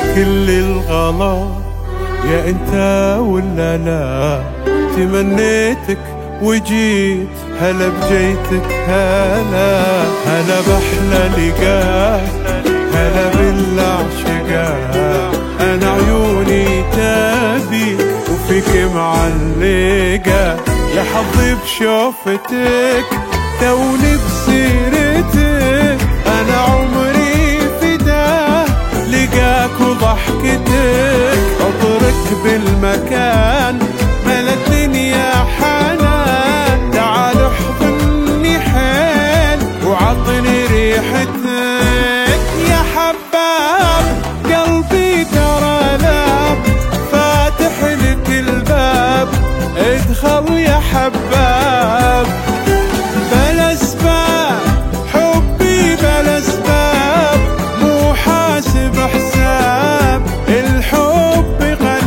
كل الغلا يا انت ولا لا، تمنيتك وجيت هلا بجيتك، هلا هلا بأحلى لقاء، هلا بالعشقاء. انا عيوني تبيك وفيك معلقة، يا حظي بشوفتك توني بسيرتك. انا عمري فداه لقاك وضحكتك، عطرك بالمكان ملا الدنيا حنان. تعال احضني حيل وعطني ريحتك، يا حباب قلبي ترى لاب، فاتح لك الباب ادخل يا حباب. بلا اسباب حبي بلا اسباب، مو حاسب حساب الحب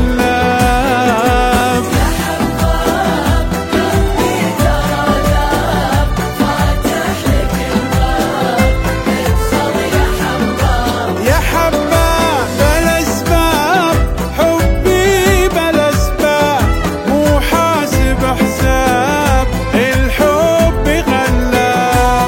غلاب. يا حباب قلبي ترى لاب، فاتح لك الباب ادخل يا حباب. يا حباب بلا اسباب حبي بلا اسباب، مو حاسب حساب الحب غلاب.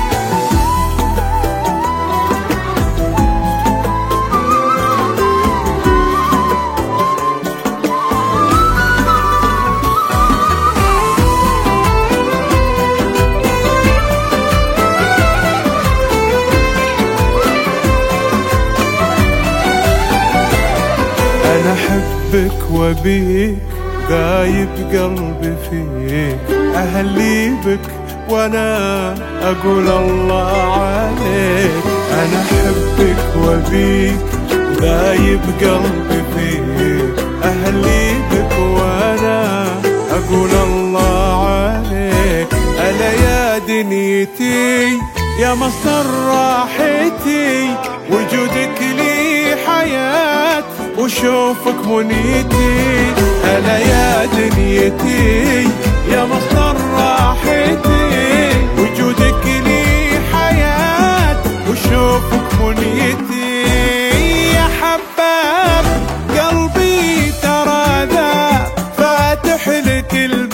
أنا أحبك وبيك دايب قلبي فيك، أهلي بك وأنا أقول الله عليك. أنا أحبك وبيك دايب قلبي فيك، أهلي بك وأنا أقول الله عليك. ألا يا دنيتي يا مصدر راحتي، وجودك لي حياة وشوفك منيتي. أنا يا دنيتي يا مصدر راحتي، وجودك لي حياة وشوفك منيتي. يا حباب قلبي ترى ذاب، فاتح لك